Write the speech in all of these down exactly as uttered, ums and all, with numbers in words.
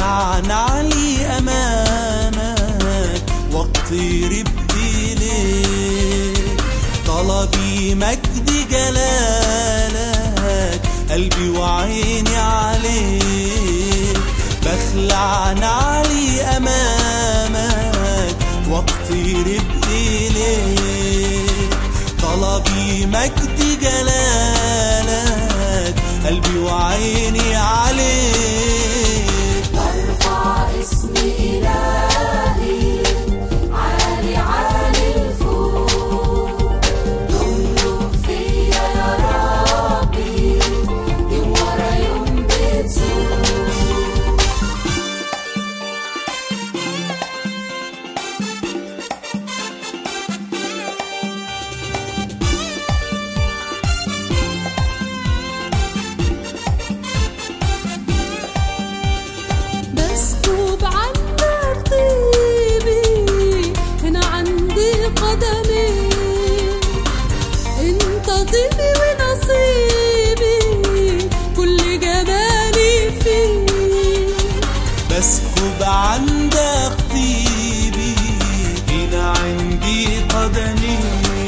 بخلع نعلي أمامك واقترب إليك. طلبي مجد جلالك، قلبي وعيني عليك. بخلع نعلي أمامك واقترب إليك. طلبي مجد جلالك، قلبي وعيني عليك. برفع اسم إلهي عالي عالي الفوق. تملك فيا يا ربي، يوم ورا يوم بتزور. بسكب عنك طيبي هنا عندي قدمي. انت طيبي ونصيبي، كل جمالي فيك. بسكب عندك طيبي هنا عندي قدمي.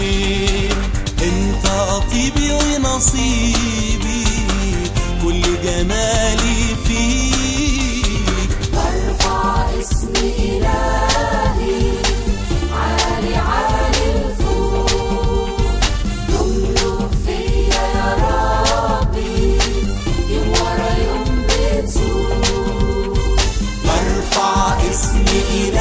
انت طيبي ونصيبي، كل جمالي فيك. برفع اسم إلهي عالي عالي الفوق. تملك فيا يا ربي، يوم ورا يوم بتزور. برفع اسم إلهي